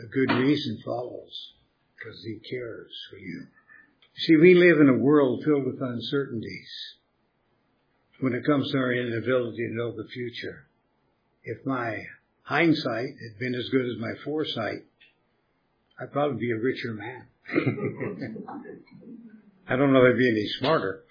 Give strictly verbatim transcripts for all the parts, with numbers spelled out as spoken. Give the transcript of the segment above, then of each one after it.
a good reason follows, because he cares for you. See, we live in a world filled with uncertainties when it comes to our inability to know the future. If my hindsight had been as good as my foresight, I'd probably be a richer man. I don't know if I'd be any smarter.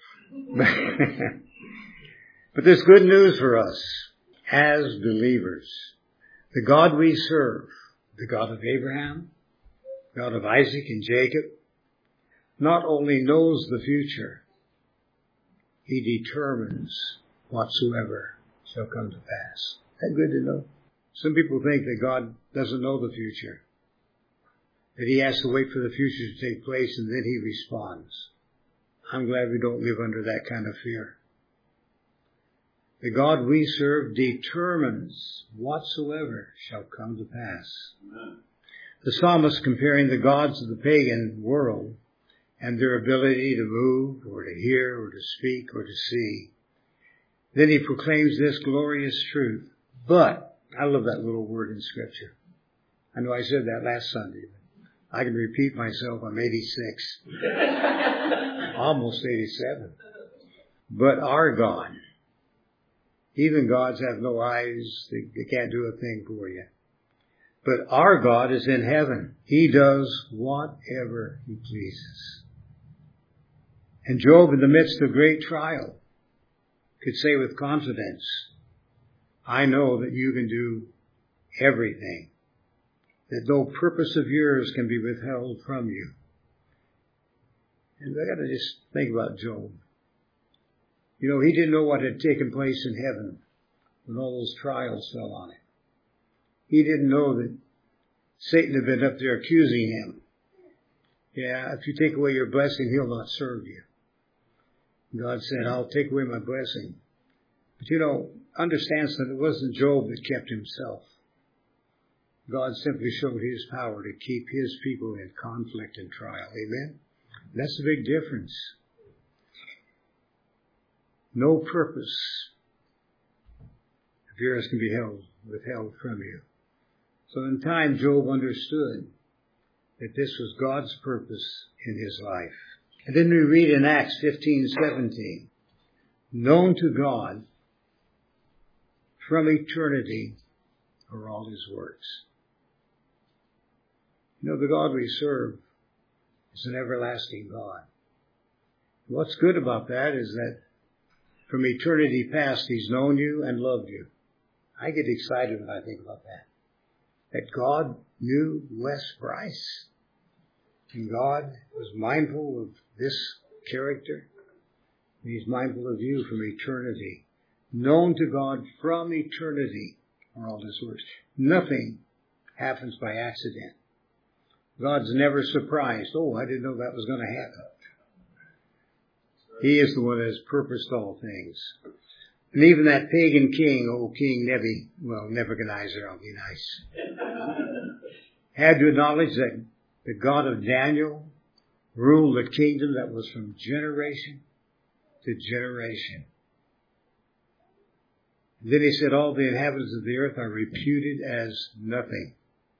But there's good news for us as believers. The God we serve, the God of Abraham, God of Isaac and Jacob, not only knows the future, he determines whatsoever shall come to pass. Isn't that good to know? Some people think that God doesn't know the future, that he has to wait for the future to take place and then he responds. I'm glad we don't live under that kind of fear. The God we serve determines whatsoever shall come to pass. Amen. The psalmist, comparing the gods of the pagan world and their ability to move or to hear or to speak or to see, then he proclaims this glorious truth. But, I love that little word in Scripture. I know I said that last Sunday, but I can repeat myself. I'm eighty-six. Almost eighty-seven. But our God, even gods have no eyes. They, they can't do a thing for you. But our God is in heaven. He does whatever he pleases. And Job, in the midst of great trial, could say with confidence, I know that you can do everything, that no purpose of yours can be withheld from you. And I got to just think about Job. You know, he didn't know what had taken place in heaven when all those trials fell on him. He didn't know that Satan had been up there accusing him. Yeah, if you take away your blessing, he'll not serve you. God said, I'll take away my blessing. But you know, understand that it wasn't Job that kept himself. God simply showed his power to keep his people in conflict and trial. Amen? That's the big difference. No purpose of yours can be held, withheld from you. So in time, Job understood that this was God's purpose in his life. And then we read in Acts fifteen seventeen, known to God from eternity are all his works. You know, the God we serve is an everlasting God. What's good about that is that from eternity past, he's known you and loved you. I get excited when I think about that. That God knew Wes Bryce. And God was mindful of this character. And he's mindful of you from eternity. Known to God from eternity are all his works. Nothing happens by accident. God's never surprised. Oh, I didn't know that was going to happen. He is the one that has purposed all things. And even that pagan king, old King Nebi, well, Nebuchadnezzar, I'll be nice, had to acknowledge that the God of Daniel ruled a kingdom that was from generation to generation. And then he said, all the inhabitants of the earth are reputed as nothing.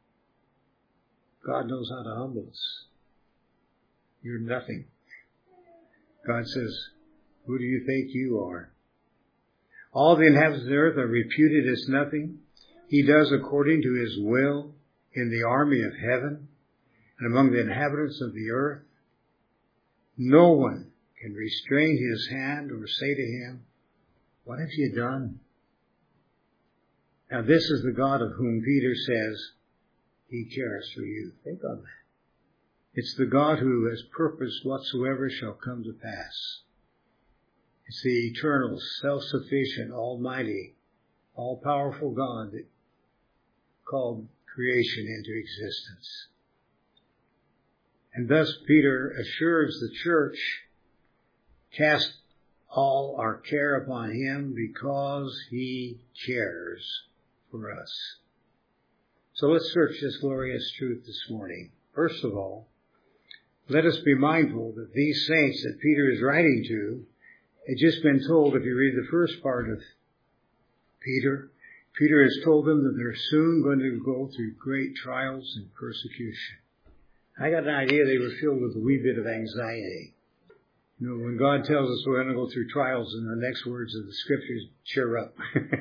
God knows how to humble us. You're nothing. God says, who do you think you are? All the inhabitants of the earth are reputed as nothing. He does according to his will in the army of heaven and among the inhabitants of the earth. No one can restrain his hand or say to him, what have you done? Now this is the God of whom Peter says, he cares for you. Think on that. It's the God who has purposed whatsoever shall come to pass. It's the eternal, self-sufficient, almighty, all-powerful God that called creation into existence. And thus Peter assures the church, cast all our care upon him because he cares for us. So let's search this glorious truth this morning. First of all, let us be mindful that these saints that Peter is writing to had just been told, if you read the first part of Peter, Peter has told them that they're soon going to go through great trials and persecution. I got an idea they were filled with a wee bit of anxiety. You know, when God tells us we're going to go through trials, and the next words of the scriptures, cheer up.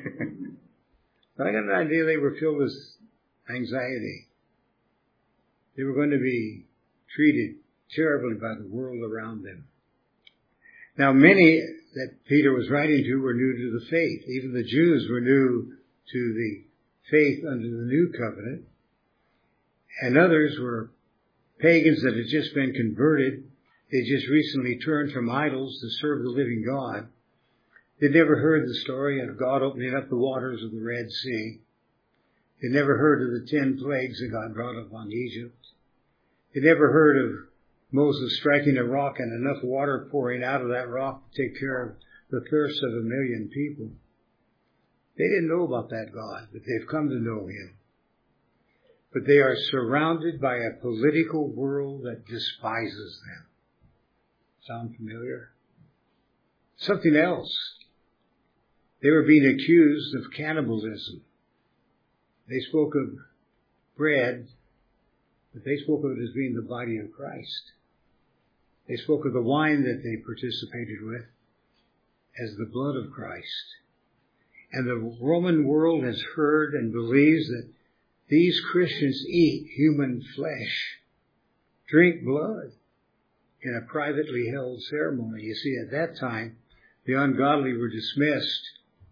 I got an idea they were filled with anxiety. They were going to be treated terribly by the world around them. Now, many that Peter was writing to were new to the faith. Even the Jews were new to the faith under the new covenant. And others were pagans that had just been converted. They just recently turned from idols to serve the living God. They'd never heard the story of God opening up the waters of the Red Sea. They never heard of the ten plagues that God brought upon Egypt. They never heard of Moses striking a rock and enough water pouring out of that rock to take care of the thirst of a million people. They didn't know about that God, but they've come to know him. But they are surrounded by a political world that despises them. Sound familiar? Something else. They were being accused of cannibalism. They spoke of bread, but they spoke of it as being the body of Christ. They spoke of the wine that they participated with as the blood of Christ. And the Roman world has heard and believes that these Christians eat human flesh, drink blood in a privately held ceremony. You see, at that time, the ungodly were dismissed,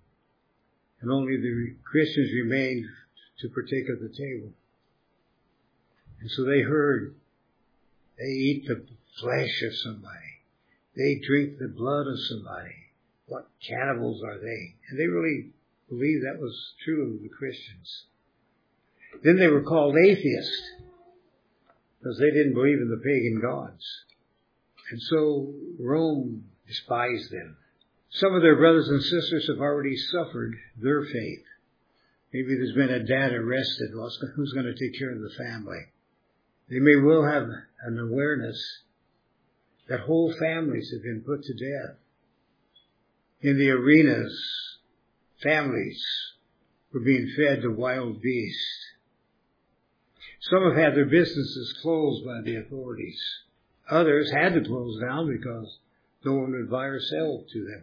and only the Christians remained to partake of the table. And so they heard, they eat the flesh of somebody. They drink the blood of somebody. What cannibals are they? And they really believed that was true of the Christians. Then they were called atheists because they didn't believe in the pagan gods. And so Rome despised them. Some of their brothers and sisters have already suffered their faith. Maybe there's been a dad arrested. Well, who's going to take care of the family? They may well have an awareness that whole families have been put to death. In the arenas, families were being fed to wild beasts. Some have had their businesses closed by the authorities. Others had to close down because no one would buy or sell to them.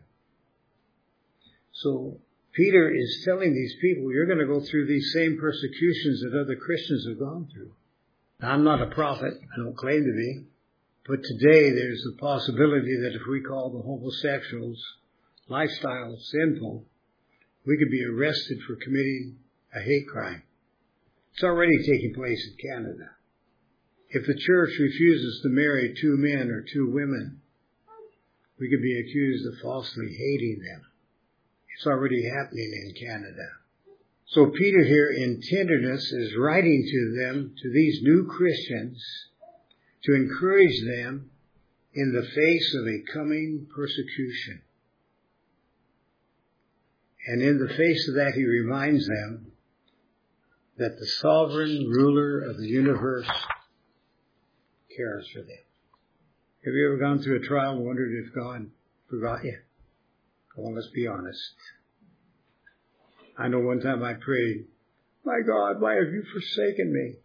So Peter is telling these people, you're going to go through these same persecutions that other Christians have gone through. Now, I'm not a prophet. I don't claim to be. But today there's a possibility that if we call the homosexuals' lifestyle sinful, we could be arrested for committing a hate crime. It's already taking place in Canada. If the church refuses to marry two men or two women, we could be accused of falsely hating them. It's already happening in Canada. So Peter here in tenderness is writing to them, to these new Christians, to encourage them in the face of a coming persecution. And in the face of that, he reminds them that the sovereign ruler of the universe cares for them. Have you ever gone through a trial and wondered if God forgot you? Well, let's be honest. I know one time I prayed, my God, why have you forsaken me?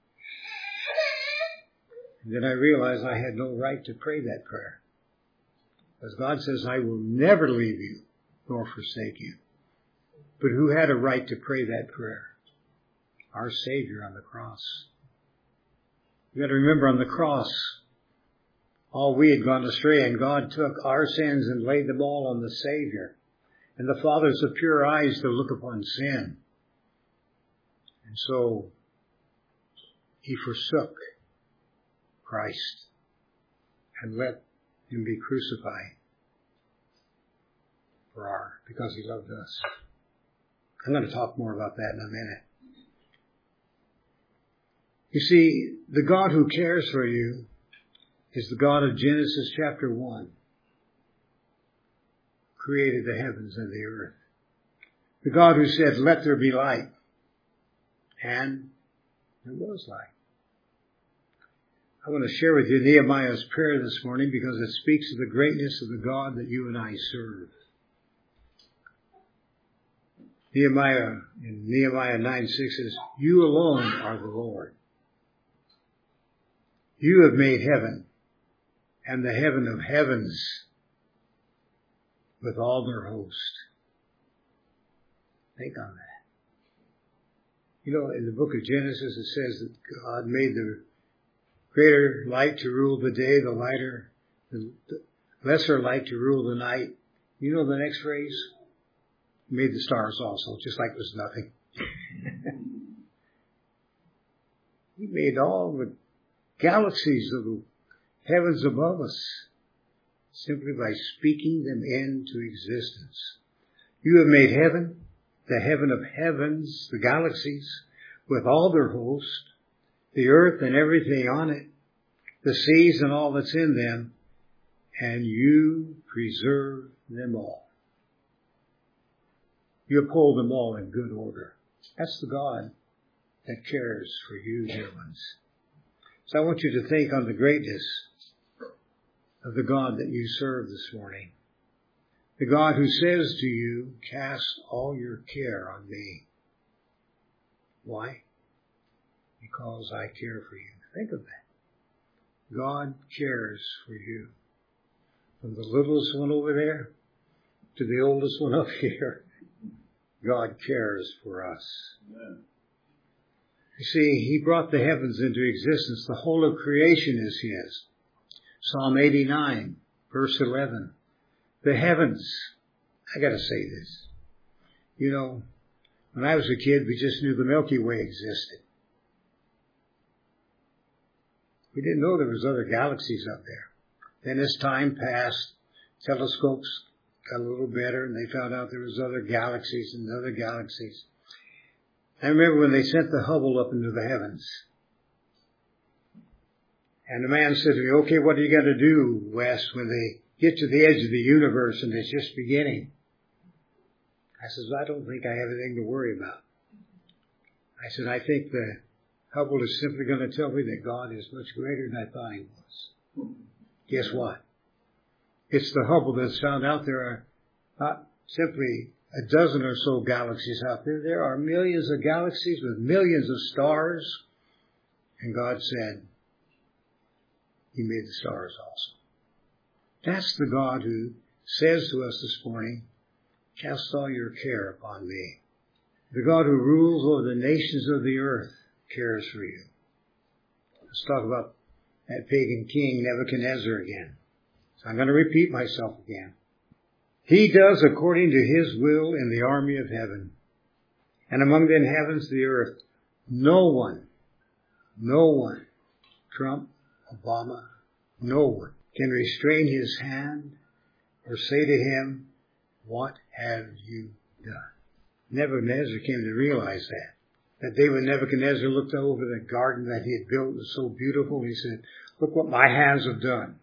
And then I realized I had no right to pray that prayer. Because God says, I will never leave you nor forsake you. But who had a right to pray that prayer? Our Savior on the cross. You got to remember, on the cross, all we had gone astray, and God took our sins and laid them all on the Savior. And the Father's of pure eyes to look upon sin. And so he forsook Christ and let him be crucified for our, because he loved us. I'm going to talk more about that in a minute. You see, the God who cares for you is the God of Genesis chapter one. Created the heavens and the earth. The God who said, let there be light. And there was light. I want to share with you Nehemiah's prayer this morning because it speaks of the greatness of the God that you and I serve. Nehemiah, in Nehemiah nine six says, you alone are the Lord. You have made heaven and the heaven of heavens with all their host. Think on that. You know, in the book of Genesis, it says that God made the greater light to rule the day, the lighter, the lesser light to rule the night. You know the next phrase? He made the stars also, just like there's nothing. He made all the galaxies of the heavens above us simply by speaking them into existence. You have made heaven, the heaven of heavens, the galaxies, with all their host, the earth and everything on it, the seas and all that's in them, and you preserve them all. You uphold them all in good order. That's the God that cares for you, dear ones. So I want you to think on the greatness of the God that you serve this morning. The God who says to you, cast all your care on me. Why? Because I care for you. Think of that. God cares for you. From the littlest one over there to the oldest one up here, God cares for us. Amen. You see, He brought the heavens into existence. The whole of creation is His. Psalm eighty-nine, verse eleven. The heavens, I gotta say this. You know, when I was a kid, we just knew the Milky Way existed. We didn't know there was other galaxies up there. Then as time passed, telescopes got a little better and they found out there was other galaxies and other galaxies. I remember when they sent the Hubble up into the heavens. And the man said to me, okay, what are you going to do, Wes, when they get to the edge of the universe and it's just beginning? I said, I don't think I have anything to worry about. I said, I think the Hubble is simply going to tell me that God is much greater than I thought He was. Guess what? It's the Hubble that's found out there are not simply a dozen or so galaxies out there. There are millions of galaxies with millions of stars. And God said, He made the stars also. That's the God who says to us this morning, cast all your care upon me. The God who rules over the nations of the earth cares for you. Let's talk about that pagan king Nebuchadnezzar again. So I'm going to repeat myself again. He does according to His will in the army of heaven, and among the inhabitants of the earth. No one, no one, Trump, Obama, no one can restrain His hand or say to Him, what have you done? Nebuchadnezzar came to realize that. That day when Nebuchadnezzar looked over the garden that he had built, it was so beautiful, he said, look what my hands have done.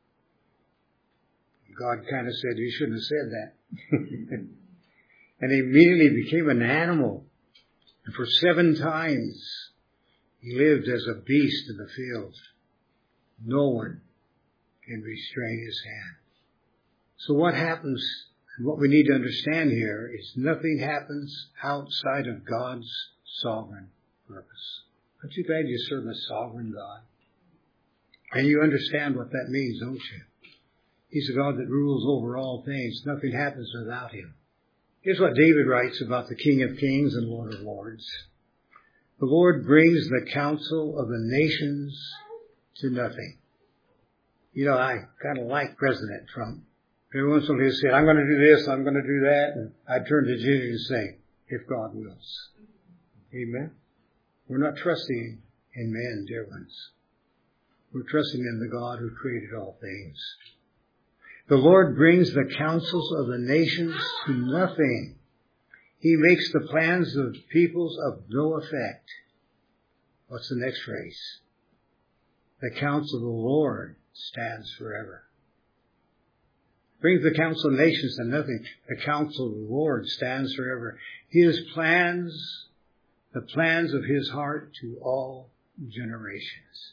God kind of said, you shouldn't have said that. And he immediately became an animal. And for seven times, he lived as a beast in the field. No one can restrain his hand. So what happens, and what we need to understand here, is nothing happens outside of God's sovereign purpose. Aren't you glad you serve a sovereign God? And you understand what that means, don't you? He's a God that rules over all things. Nothing happens without Him. Here's what David writes about the King of Kings and Lord of Lords. The Lord brings the counsel of the nations to nothing. You know, I kind of like President Trump. Every once in a while he'll say, I'm going to do this, I'm going to do that. And I turn to Jesus and say, if God wills. Amen. We're not trusting in men, dear ones. We're trusting in the God who created all things. The Lord brings the counsels of the nations to nothing. He makes the plans of peoples of no effect. What's the next phrase? The counsel of the Lord stands forever. Brings the counsel of nations to nothing. The counsel of the Lord stands forever. His plans, the plans of His heart to all generations.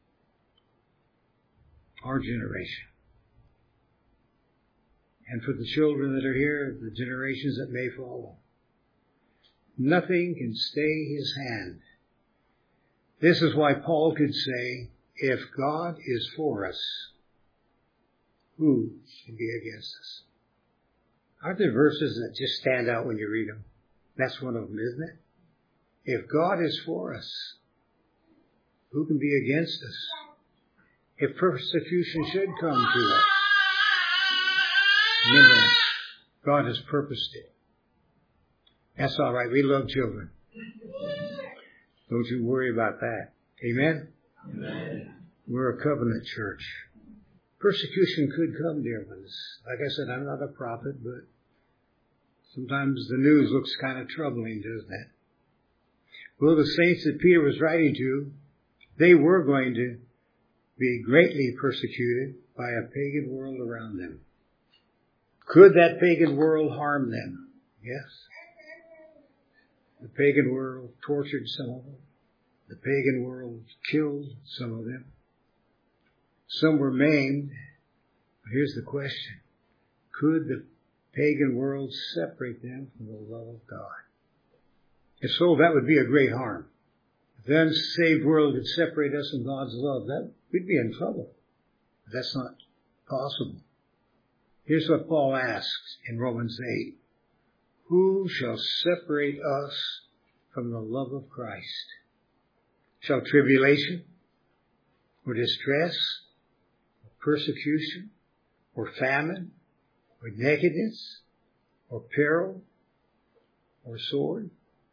Our generation. And for the children that are here, the generations that may follow. Nothing can stay his hand. This is why Paul could say, if God is for us, who can be against us? Aren't there verses that just stand out when you read them? That's one of them, isn't it? If God is for us, who can be against us? If persecution should come to us, remember, God has purposed it. That's all right. We love children. Don't you worry about that. Amen? Amen. We're a covenant church. Persecution could come, dear ones. Like I said, I'm not a prophet, but sometimes the news looks kind of troubling, doesn't it? Well, the saints that Peter was writing to, they were going to be greatly persecuted by a pagan world around them. Could that pagan world harm them? Yes. The pagan world tortured some of them. The pagan world killed some of them. Some were maimed. But here's the question. Could the pagan world separate them from the love of God? If so, that would be a great harm. If the unsaved world could separate us from God's love, that we'd be in trouble. But that's not possible. Here's what Paul asks in Romans eight. Who shall separate us from the love of Christ? Shall tribulation, or distress, or persecution, or famine, or nakedness, or peril, or sword?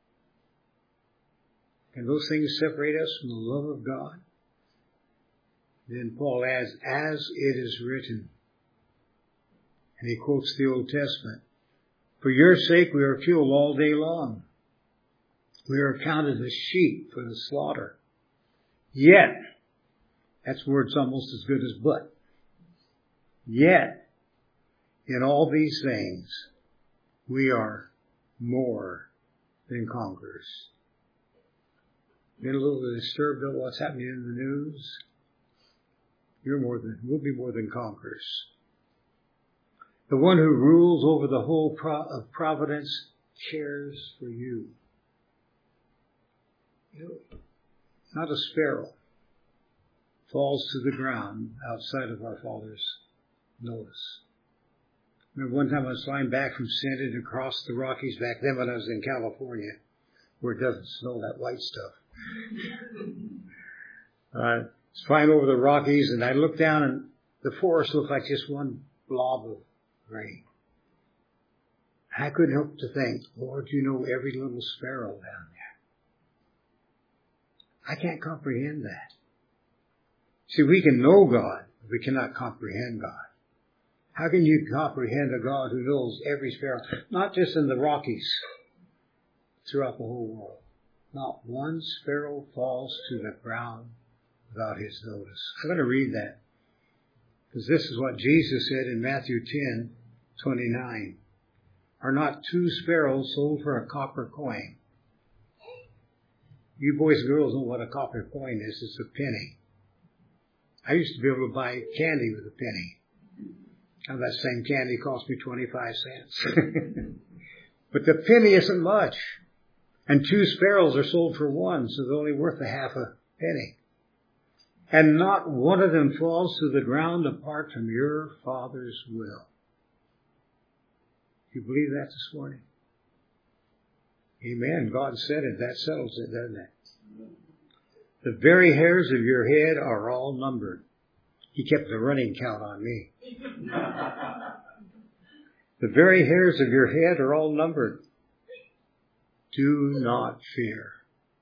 Can those things separate us from the love of God? Then Paul adds, as it is written. And he quotes the Old Testament. For your sake we are killed all day long. We are counted as sheep for the slaughter. Yet, that's words almost as good as but. Yet, in all these things, we are more than conquerors. Been a little disturbed about what's happening in the news? You're more than, we'll be more than conquerors. The one who rules over the whole pro- of providence cares for you. You know, not a sparrow falls to the ground outside of our Father's notice. Remember one time I was flying back from Santa to cross the Rockies back then when I was in California, where it doesn't snow, that white stuff. I was flying over the Rockies and I looked down and the forest looked like just one blob of rain. I couldn't help to think, Lord, you know every little sparrow down there. I can't comprehend that. See, we can know God, but we cannot comprehend God. How can you comprehend a God who knows every sparrow? Not just in the Rockies, throughout the whole world. Not one sparrow falls to the ground without his notice. I'm going to read that, because this is what Jesus said in Matthew ten twenty-nine. Are not two sparrows sold for a copper coin? You boys and girls know what a copper coin is. It's a penny. I used to be able to buy candy with a penny. Now that same candy cost me twenty-five cents. But the penny isn't much. And two sparrows are sold for one, so they're only worth a half a penny. And not one of them falls to the ground apart from your Father's will. You believe that this morning? Amen. God said it. That settles it, doesn't it? The very hairs of your head are all numbered. He kept a running count on me. The very hairs of your head are all numbered. Do not fear.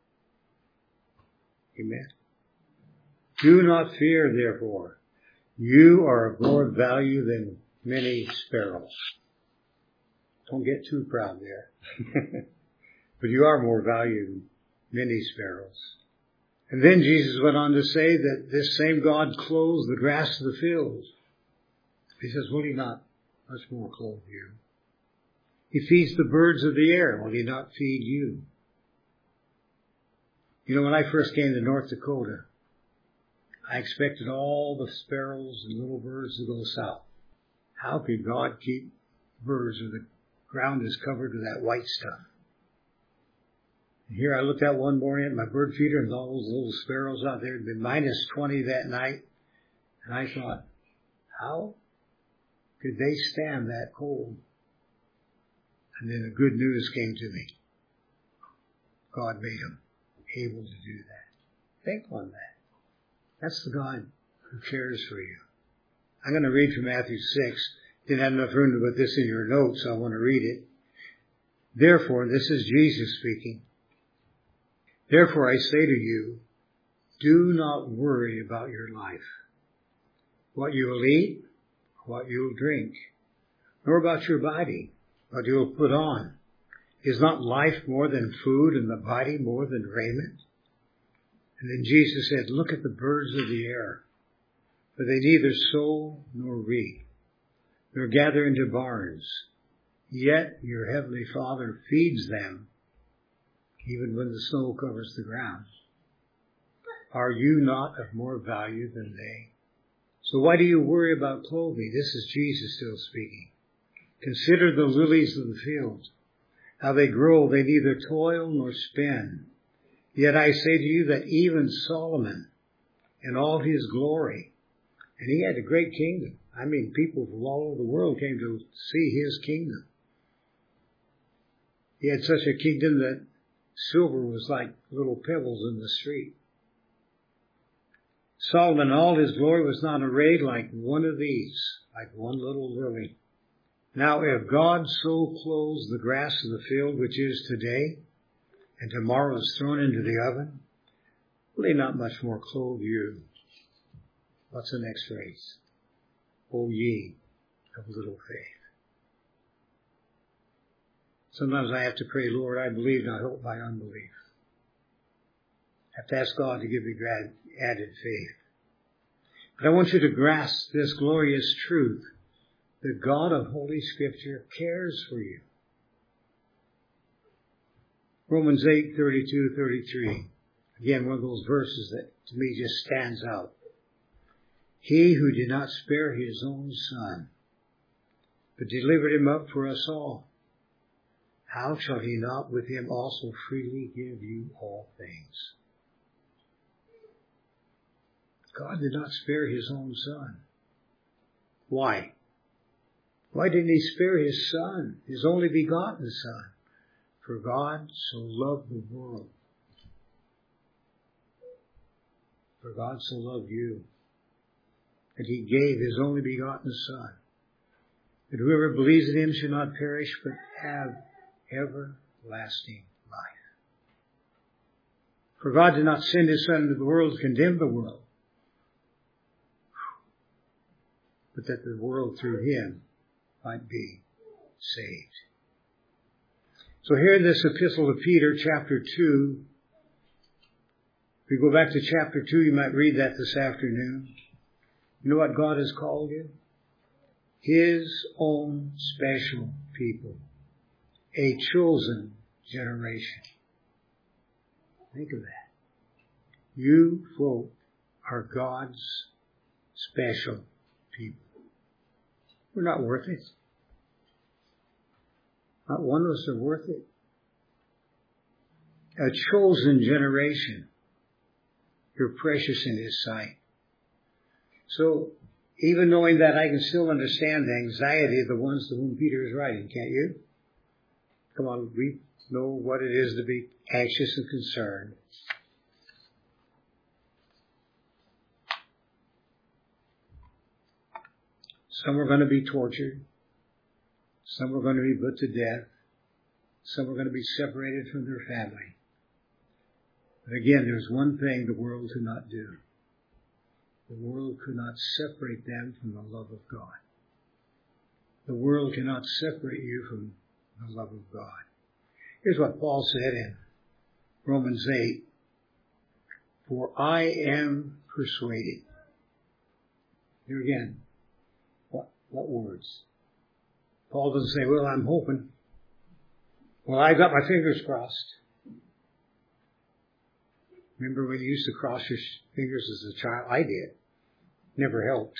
Amen. Do not fear, therefore. You are of more value than many sparrows. Don't get too proud there. But you are more valued than many sparrows. And then Jesus went on to say that this same God clothes the grass of the fields. He says, will he not much more clothe you? He feeds the birds of the air. Will he not feed you? You know, when I first came to North Dakota, I expected all the sparrows and little birds to go south. How could God keep birds where the ground is covered with that white stuff? And here I looked out one morning at my bird feeder and all those little sparrows out there. It had been minus twenty that night. And I thought, how could they stand that cold? And then the good news came to me. God made them able to do that. Think on that. That's the God who cares for you. I'm going to read from Matthew six. Didn't have enough room to put this in your notes, so I want to read it. Therefore, this is Jesus speaking. Therefore I say to you, do not worry about your life, what you will eat, what you will drink, nor about your body, what you will put on. Is not life more than food and the body more than raiment? And then Jesus said, look at the birds of the air, for they neither sow nor reap, nor gather into barns, yet your heavenly Father feeds them, even when the snow covers the ground. Are you not of more value than they? So why do you worry about clothing? This is Jesus still speaking. Consider the lilies of the field, how they grow, they neither toil nor spin. Yet I say to you that even Solomon, in all his glory, and he had a great kingdom. I mean, people from all over the world came to see his kingdom. He had such a kingdom that silver was like little pebbles in the street. Solomon, in all his glory, was not arrayed like one of these, like one little lily. Now, if God so clothes the grass of the field, which is today, and tomorrow is thrown into the oven, will he not much more clothe you? What's the next phrase? O ye of little faith. Sometimes I have to pray, Lord, I believe, not hope by unbelief. I have to ask God to give me added faith. But I want you to grasp this glorious truth. The God of Holy Scripture cares for you. Romans eight, thirty-two, thirty-three. Again, one of those verses that to me just stands out. He who did not spare his own son, but delivered him up for us all, how shall he not with him also freely give you all things? God did not spare his own son. Why? Why didn't he spare his son, his only begotten son? For God so loved the world. For God so loved you, that he gave his only begotten son, that whoever believes in him should not perish, but have everlasting life. For God did not send his son into the world to condemn the world, but that the world through him might be saved. So here in this epistle of Peter, chapter two, if we go back to chapter two, you might read that this afternoon. You know what God has called you? His own special people. A chosen generation. Think of that. You folk are God's special people. We're not worth it. Not one of us are worth it. A chosen generation. You're precious in his sight. So, even knowing that, I can still understand the anxiety of the ones to whom Peter is writing, can't you? Come on, we know what it is to be anxious and concerned. Some are going to be tortured. Some are going to be put to death. Some are going to be separated from their family. But again, there's one thing the world could not do. The world could not separate them from the love of God. The world cannot separate you from the love of God. Here's what Paul said in Romans eight. For I am persuaded. Here again, what, what words? Paul doesn't say, well, I'm hoping. Well, I got my fingers crossed. Remember when you used to cross your fingers as a child? I did. Never helped.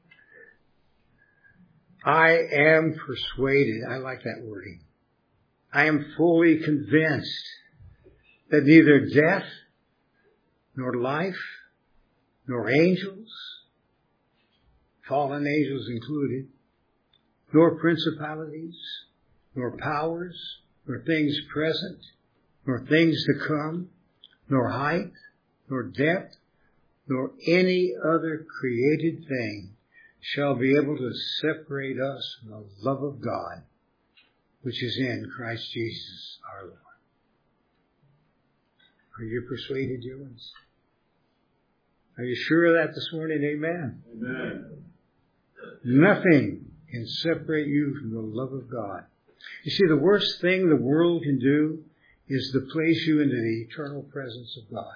I am persuaded. I like that wording. I am fully convinced that neither death, nor life, nor angels, fallen angels included, nor principalities, nor powers, nor things present, nor things to come, nor height, nor depth, nor any other created thing shall be able to separate us from the love of God, which is in Christ Jesus our Lord. Are you persuaded, dear ones? Are you sure of that this morning? Amen. Amen. Nothing can separate you from the love of God. You see, the worst thing the world can do is to place you into the eternal presence of God.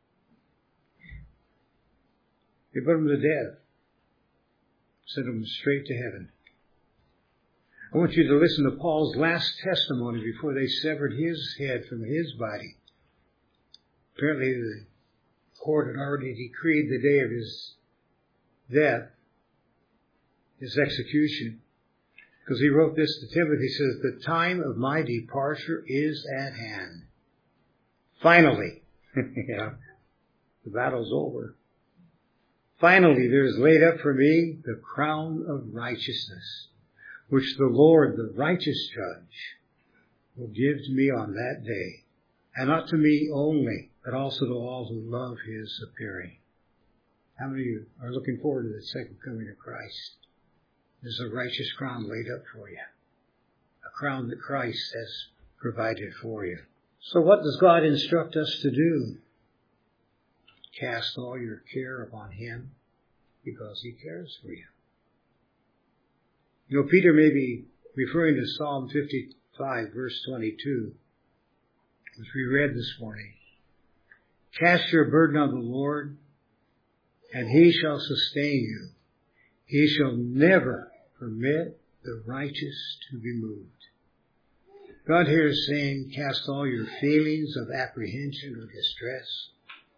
They put him to death. Sent him straight to heaven. I want you to listen to Paul's last testimony before they severed his head from his body. Apparently the court had already decreed the day of his death, his execution. Because he wrote this to Timothy, he says, the time of my departure is at hand. Finally, yeah, the battle's over. Finally, there is laid up for me the crown of righteousness, which the Lord, the righteous judge, will give to me on that day. And not to me only, but also to all who love his appearing. How many of you are looking forward to the second coming of Christ? There's a righteous crown laid up for you. A crown that Christ has provided for you. So what does God instruct us to do? Cast all your care upon him because he cares for you. You know, Peter may be referring to Psalm fifty-five, verse twenty-two, which we read this morning. Cast your burden on the Lord, and he shall sustain you. He shall never permit the righteous to be moved. God here is saying, cast all your feelings of apprehension or distress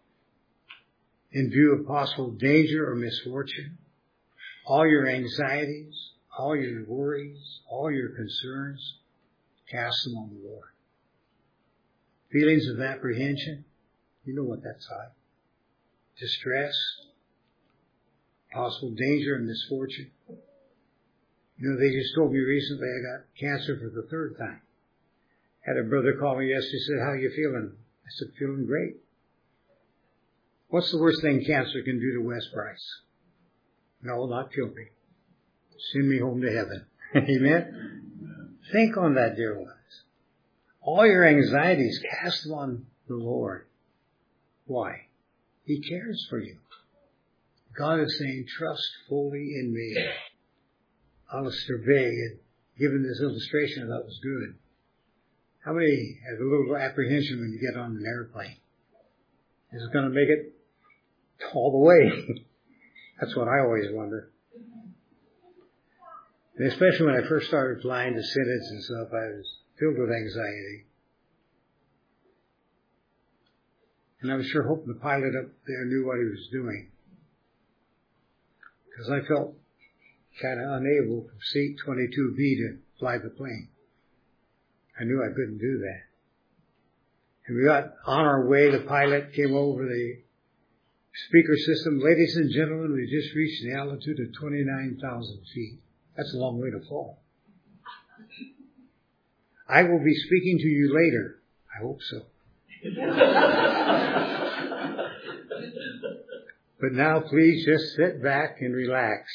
in view of possible danger or misfortune, all your anxieties, all your worries, all your concerns, cast them on the Lord. Feelings of apprehension, you know what that's like. Distress, possible danger and misfortune. You know, they just told me recently I got cancer for the third time. Had a brother call me yesterday, said, how are you feeling? I said, feeling great. What's the worst thing cancer can do to Wes Bryce? No, not kill me. Send me home to heaven. Amen? Think on that, dear ones. All your anxieties, cast them on the Lord. Why? He cares for you. God is saying, trust fully in me. Alistair Begg had given this illustration I thought was good. How many have a little apprehension when you get on an airplane? Is it going to make it all the way? That's what I always wonder. And especially when I first started flying to synods and stuff, I was filled with anxiety. And I was sure hoping the pilot up there knew what he was doing. Because I felt kind of unable from seat twenty-two B to fly the plane. I knew I couldn't do that. And we got on our way, the pilot came over the speaker system. Ladies and gentlemen, we just reached the altitude of twenty-nine thousand feet. That's a long way to fall. I will be speaking to you later. I hope so. But now please just sit back and relax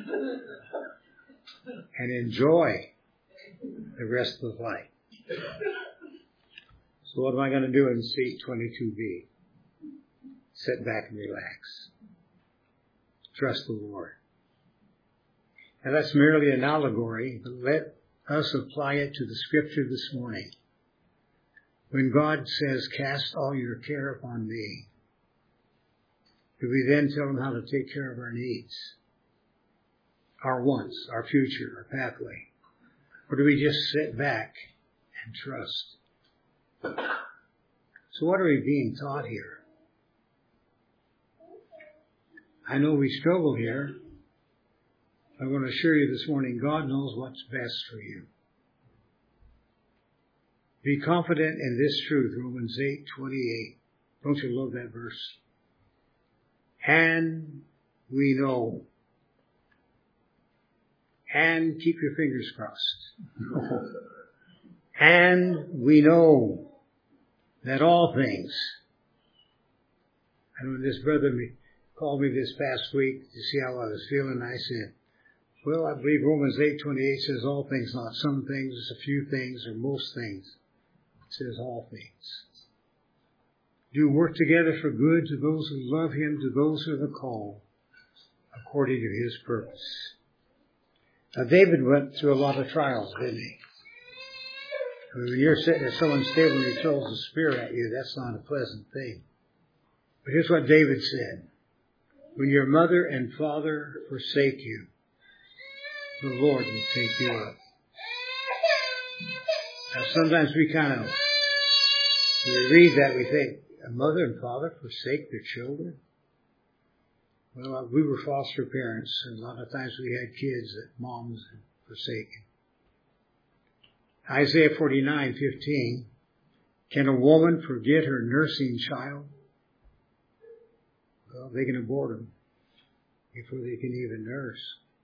and enjoy the rest of the flight. So what am I going to do in seat twenty-two B? Sit back and relax. Trust the Lord. And that's merely an allegory, but let us apply it to the scripture this morning. When God says, cast all your care upon me, do we then tell him how to take care of our needs, our wants, our future, our pathway? Or do we just sit back and trust? So what are we being taught here? I know we struggle here. I want to assure you this morning, God knows what's best for you. Be confident in this truth, Romans eight twenty-eight. Don't you love that verse? And we know. And keep your fingers crossed. And we know that all things. And when this brother called me this past week to see how I was feeling, I said, well, I believe Romans eight twenty-eight says all things, not some things, a few things, or most things. It says all things. Do work together for good to those who love him, to those who are the called, according to his purpose. Now, David went through a lot of trials, didn't he? When you're sitting at someone's table and he throws a spear at you, that's not a pleasant thing. But here's what David said. When your mother and father forsake you, the Lord will take you up. Now, sometimes we kind of, when we read that, we think, a mother and father forsake their children? Well, we were foster parents, and a lot of times we had kids that moms had forsaken. Isaiah forty-nine fifteen. Can a woman forget her nursing child? Well, they can abort them before they can even nurse.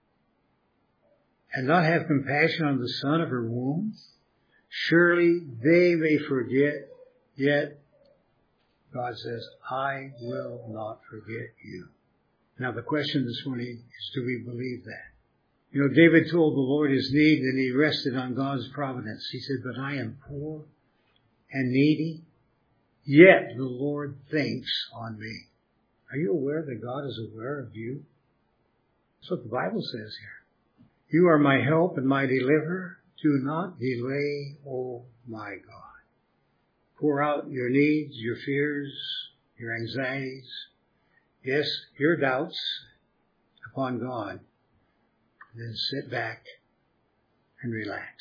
And not have compassion on the son of her womb? Surely they may forget, yet God says, I will not forget you. Now the question this morning is, do we believe that? You know, David told the Lord his need and he rested on God's providence. He said, but I am poor and needy, yet the Lord thinks on me. Are you aware that God is aware of you? That's what the Bible says here. You are my help and my deliverer. Do not delay, O my God. Pour out your needs, your fears, your anxieties, yes, your doubts upon God. Then sit back and relax.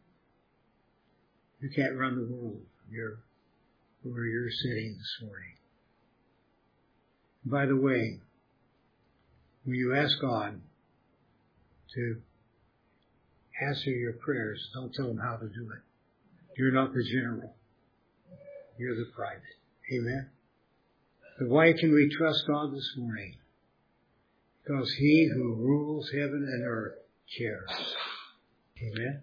You can't run the world from your, where you're sitting this morning. By the way, when you ask God to answer your prayers, don't tell him how to do it. You're not the general. You're the private. Amen? But why can we trust God this morning? Because he who rules heaven and earth cares. Amen?